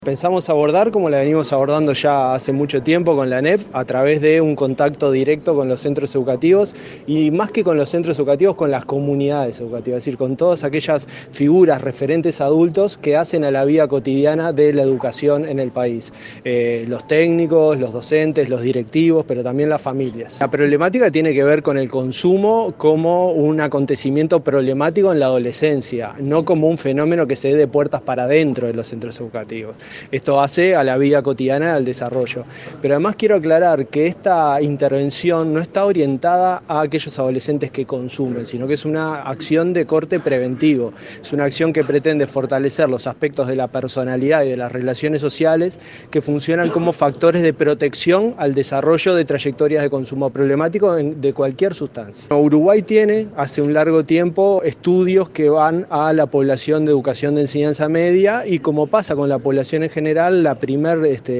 Pensamos abordar como la venimos abordando ya hace mucho tiempo con la ANEP, a través de un contacto directo con los centros educativos y más que con los centros educativos, con las comunidades educativas, es decir, con todas aquellas figuras, referentes adultos que hacen a la vida cotidiana de la educación en el país. Los técnicos, los docentes, los directivos, pero también las familias. La problemática tiene que ver con el consumo como un acontecimiento problemático en la adolescencia, no como un fenómeno que se dé de puertas para adentro de los centros educativos. Esto hace a la vida cotidiana, al desarrollo. Pero además quiero aclarar que esta intervención no está orientada a aquellos adolescentes que consumen, sino que es una acción de corte preventivo. Es una acción que pretende fortalecer los aspectos de la personalidad y de las relaciones sociales que funcionan como factores de protección al desarrollo de trayectorias de consumo problemático de cualquier sustancia. Uruguay tiene hace un largo tiempo estudios que van a la población de educación de enseñanza media y, como pasa con la población en general, la primer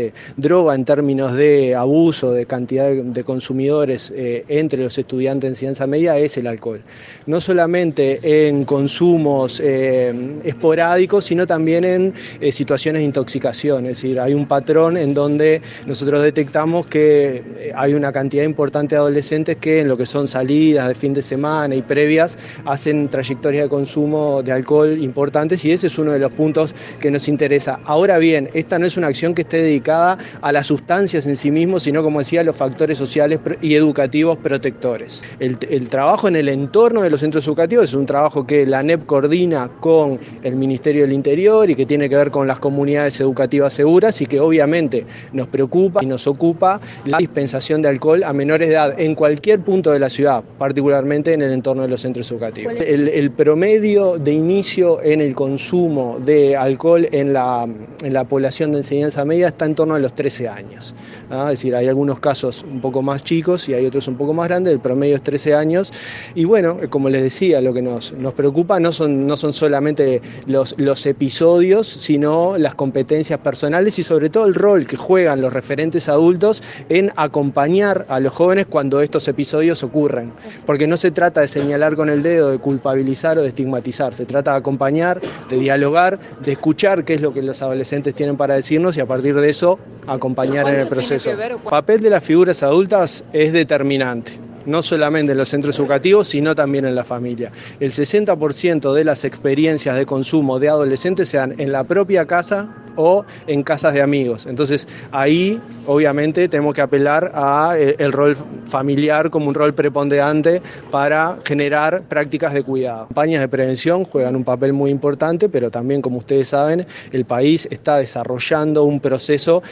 droga en términos de abuso, de cantidad de consumidores entre los estudiantes de enseñanza media es el alcohol. No solamente en consumos esporádicos, sino también en situaciones de intoxicación. Es decir, hay un patrón en donde nosotros detectamos que hay una cantidad importante de adolescentes que en lo que son salidas de fin de semana y previas hacen trayectorias de consumo de alcohol importantes, y ese es uno de los puntos que nos interesa. Ahora bien, esta no es una acción que esté dedicada a las sustancias en sí mismos, sino, como decía, a los factores sociales y educativos protectores. El trabajo en el entorno de los centros educativos es un trabajo que la ANEP coordina con el Ministerio del Interior y que tiene que ver con las comunidades educativas seguras, y que obviamente nos preocupa y nos ocupa la dispensación de alcohol a menores de edad en cualquier punto de la ciudad, particularmente en el entorno de los centros educativos. El promedio de inicio en el consumo de alcohol en la población de enseñanza media está en torno a los 13 años. Es decir, hay algunos casos un poco más chicos y hay otros un poco más grandes, el promedio es 13 años. Y bueno, como les decía, lo que nos preocupa no son solamente los episodios, sino las competencias personales y sobre todo el rol que juegan los referentes adultos en acompañar a los jóvenes cuando estos episodios ocurren. Porque no se trata de señalar con el dedo, de culpabilizar o de estigmatizar, se trata de acompañar, de dialogar, de escuchar qué es lo que los adolescentes tienen para decirnos y a partir de eso acompañar en el proceso. El papel de las figuras adultas es determinante, no solamente en los centros educativos, sino también en la familia. El 60% de las experiencias de consumo de adolescentes se dan en la propia casa o en casas de amigos. Entonces ahí obviamente tenemos que apelar a el rol familiar como un rol preponderante para generar prácticas de cuidado. Campañas de prevención juegan un papel muy importante, pero también, como ustedes saben, el país está desarrollando un proceso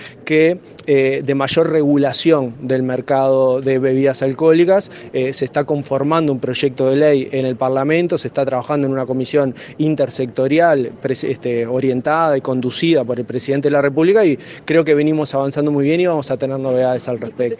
de mayor regulación del mercado de bebidas alcohólicas. Se está conformando un proyecto de ley en el Parlamento, se está trabajando en una comisión intersectorial orientada y conducida por el presidente de la República, y creo que venimos avanzando muy bien y vamos a tener novedades al respecto.